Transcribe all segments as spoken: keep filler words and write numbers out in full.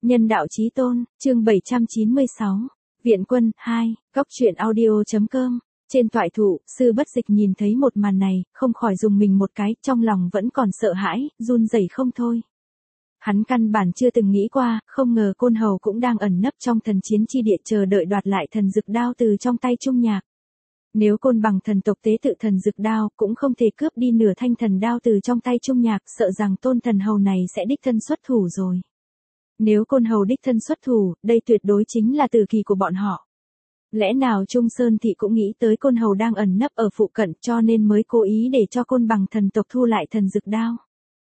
Nhân đạo chí tôn, chương bảy trăm chín mươi sáu. Viện quân, hai, góc truyện audio.com. Trên toại thụ, sư bất dịch nhìn thấy một màn này, không khỏi dùng mình một cái, trong lòng vẫn còn sợ hãi, run rẩy không thôi. Hắn căn bản chưa từng nghĩ qua, không ngờ Côn Hầu cũng đang ẩn nấp trong thần chiến chi địa chờ đợi đoạt lại thần dực đao từ trong tay Trung Nhạc. Nếu Côn Bằng thần tộc tế tự thần dực đao, cũng không thể cướp đi nửa thanh thần đao từ trong tay Trung Nhạc, sợ rằng Tôn thần hầu này sẽ đích thân xuất thủ rồi. Nếu Côn Hầu đích thân xuất thủ, đây tuyệt đối chính là tử kỳ của bọn họ. Lẽ nào Trung Sơn Thị cũng nghĩ tới Côn Hầu đang ẩn nấp ở phụ cận cho nên mới cố ý để cho Côn Bằng thần tộc thu lại thần dực đao.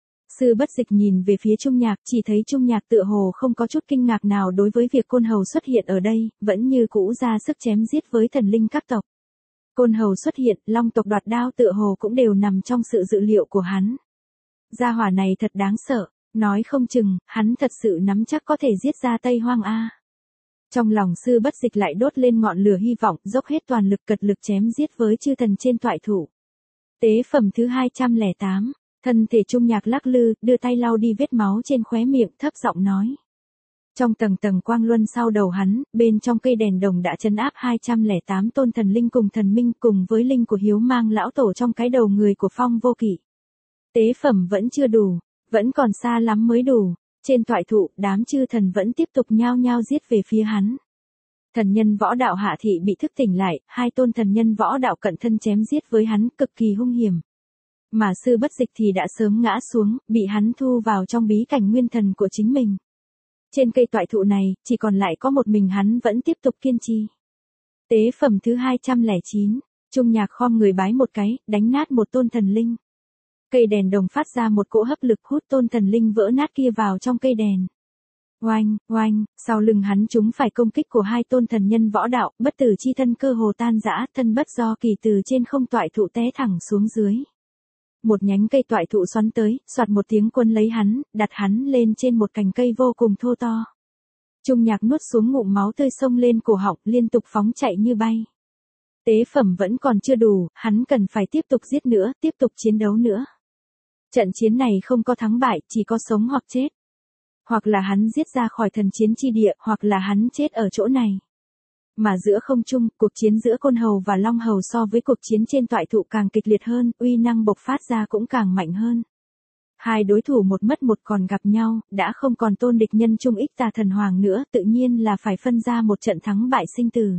Sư bất dịch nhìn về phía Trung Nhạc, chỉ thấy Trung Nhạc tựa hồ không có chút kinh ngạc nào đối với việc Côn Hầu xuất hiện ở đây, vẫn như cũ ra sức chém giết với thần linh các tộc. Côn Hầu xuất hiện, Long tộc đoạt đao tựa hồ cũng đều nằm trong sự dự liệu của hắn. Gia hỏa này thật đáng sợ, nói không chừng, hắn thật sự nắm chắc có thể giết ra Tây Hoang A. Trong lòng sư bất dịch lại đốt lên ngọn lửa hy vọng, dốc hết toàn lực cật lực chém giết với chư thần trên toại thủ. Tế phẩm thứ hai trăm lẻ tám, thân thể Trung Nhạc lắc lư, đưa tay lau đi vết máu trên khóe miệng, thấp giọng nói. Trong tầng tầng quang luân sau đầu hắn, bên trong cây đèn đồng đã trấn áp hai trăm lẻ tám tôn thần linh cùng thần minh cùng với linh của hiếu mang lão tổ trong cái đầu người của Phong Vô Kỵ. Tế phẩm vẫn chưa đủ, vẫn còn xa lắm mới đủ. Trên toại thụ, đám chư thần vẫn tiếp tục nhao nhao giết về phía hắn. Thần nhân võ đạo hạ thị bị thức tỉnh lại, hai tôn thần nhân võ đạo cận thân chém giết với hắn cực kỳ hung hiểm. Mà sư bất dịch thì đã sớm ngã xuống, bị hắn thu vào trong bí cảnh nguyên thần của chính mình. Trên cây toại thụ này, chỉ còn lại có một mình hắn vẫn tiếp tục kiên trì. Tế phẩm thứ hai trăm lẻ chín, Trung Nhạc khom người bái một cái, đánh nát một tôn thần linh. Cây đèn đồng phát ra một cỗ hấp lực hút tôn thần linh vỡ nát kia vào trong cây đèn. Oanh, oanh, sau lưng hắn chúng phải công kích của hai tôn thần nhân võ đạo, bất tử chi thân cơ hồ tan rã, thân bất do kỳ từ trên không toại thụ té thẳng xuống dưới. Một nhánh cây toại thụ xoắn tới, soạt một tiếng quân lấy hắn, đặt hắn lên trên một cành cây vô cùng thô to. Trung Nhạc nuốt xuống ngụm máu tươi xông lên cổ họng, liên tục phóng chạy như bay. Tế phẩm vẫn còn chưa đủ, hắn cần phải tiếp tục giết nữa, tiếp tục chiến đấu nữa. Trận chiến này không có thắng bại, chỉ có sống hoặc chết. Hoặc là hắn giết ra khỏi thần chiến chi địa, hoặc là hắn chết ở chỗ này. Mà giữa không trung, cuộc chiến giữa Côn Hầu và Long Hầu so với cuộc chiến trên toại thụ càng kịch liệt hơn, uy năng bộc phát ra cũng càng mạnh hơn. Hai đối thủ một mất một còn gặp nhau, đã không còn tôn địch nhân trung ích tà thần hoàng nữa, tự nhiên là phải phân ra một trận thắng bại sinh tử.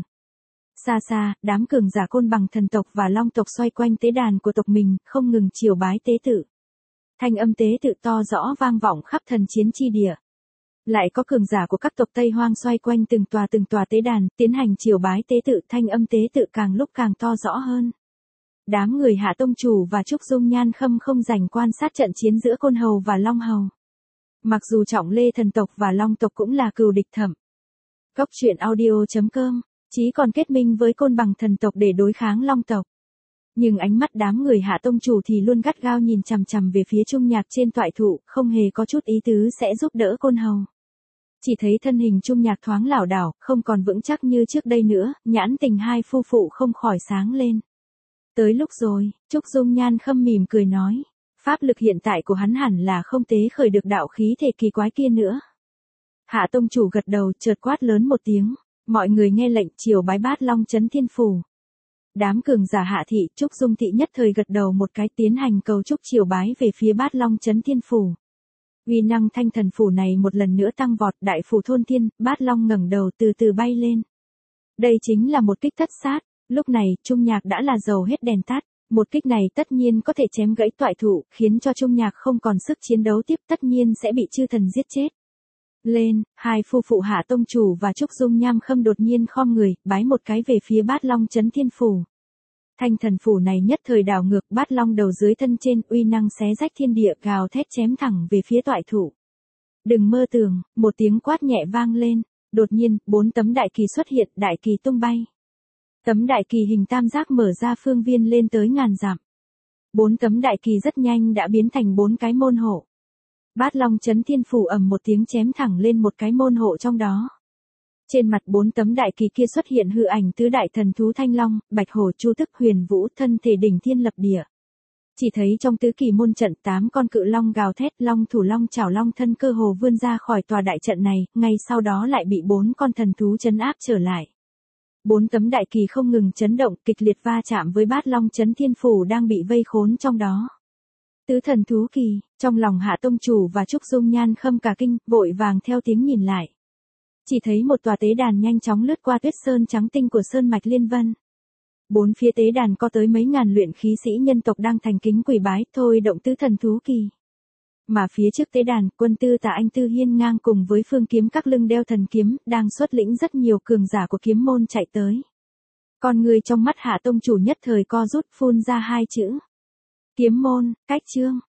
Xa xa, đám cường giả Côn Bằng thần tộc và Long tộc xoay quanh tế đàn của tộc mình, không ngừng triều bái tế tự. Thanh âm tế tự to rõ vang vọng khắp thần chiến chi địa. Lại có cường giả của các tộc Tây Hoang xoay quanh từng tòa từng tòa tế đàn, tiến hành triều bái tế tự, thanh âm tế tự càng lúc càng to rõ hơn. Đám người Hạ Tông Chủ và Trúc Dung Nhan Khâm không rảnh quan sát trận chiến giữa Côn Hầu và Long Hầu. Mặc dù Trọng Lê thần tộc và Long tộc cũng là cừu địch thầm. Góc truyện audio.com, chí còn kết minh với Côn Bằng thần tộc để đối kháng Long tộc. Nhưng ánh mắt đám người Hạ Tông Chủ thì luôn gắt gao nhìn chằm chằm về phía Trung Nhạc trên toại thụ, không hề có chút ý tứ sẽ giúp đỡ Côn Hầu. Chỉ thấy thân hình Trung Nhạc thoáng lảo đảo, không còn vững chắc như trước đây nữa, nhãn tình hai phu phụ không khỏi sáng lên. Tới lúc rồi, Trúc Dung Nhan Khâm mỉm cười nói, pháp lực hiện tại của hắn hẳn là không tế khởi được đạo khí thể kỳ quái kia nữa. Hạ Tông Chủ gật đầu, chợt quát lớn một tiếng, mọi người nghe lệnh triều bái Bát Long Chấn Thiên Phủ. Đám cường giả Hạ thị, Trúc Dung thị nhất thời gật đầu một cái tiến hành cầu chúc triều bái về phía Bát Long Chấn Thiên Phủ. Uy năng thanh thần phủ này một lần nữa tăng vọt, đại phủ thôn thiên, Bát Long ngẩng đầu từ từ bay lên. Đây chính là một kích thất sát, lúc này Trung Nhạc đã là dầu hết đèn tắt, một kích này tất nhiên có thể chém gãy toại thụ, khiến cho Trung Nhạc không còn sức chiến đấu tiếp, tất nhiên sẽ bị chư thần giết chết. Lên, hai phu phụ Hạ Tông Chủ và Trúc Dung Nham Khâm đột nhiên khom người, bái một cái về phía Bát Long Chấn Thiên Phủ. Thanh thần phủ này nhất thời đảo ngược, Bát Long đầu dưới thân trên, uy năng xé rách thiên địa, gào thét chém thẳng về phía toại thủ. Đừng mơ tưởng, một tiếng quát nhẹ vang lên, đột nhiên, bốn tấm đại kỳ xuất hiện, đại kỳ tung bay. Tấm đại kỳ hình tam giác mở ra phương viên lên tới ngàn dặm. Bốn tấm đại kỳ rất nhanh đã biến thành bốn cái môn hộ. Bát Long Chấn Thiên Phủ ầm một tiếng chém thẳng lên một cái môn hộ trong đó. Trên mặt bốn tấm đại kỳ kia xuất hiện hư ảnh tứ đại thần thú Thanh Long, Bạch Hổ, Chu Tức, Huyền Vũ, thân thể đỉnh thiên lập địa. Chỉ thấy trong tứ kỳ môn trận tám con cự long gào thét, long thủ long chảo long thân cơ hồ vươn ra khỏi tòa đại trận này, ngay sau đó lại bị bốn con thần thú trấn áp trở lại. Bốn tấm đại kỳ không ngừng chấn động, kịch liệt va chạm với bát long chấn thiên phủ đang bị vây khốn trong đó. Tứ thần thú kỳ, trong lòng Hạ tông chủ và Trúc Dung Nhan khâm cả kinh, vội vàng theo tiếng nhìn lại. Chỉ thấy một tòa tế đàn nhanh chóng lướt qua tuyết sơn trắng tinh của sơn mạch Liên Vân. Bốn phía tế đàn có tới mấy ngàn luyện khí sĩ nhân tộc đang thành kính quỳ bái, thôi động tứ thần thú kỳ. Mà phía trước tế đàn, quân tư Tả Anh Tư hiên ngang cùng với phương kiếm các lưng đeo thần kiếm, đang xuất lĩnh rất nhiều cường giả của kiếm môn chạy tới. Con người trong mắt Hạ tông chủ nhất thời co rút, phun ra hai chữ. Kiếm môn, cách chương.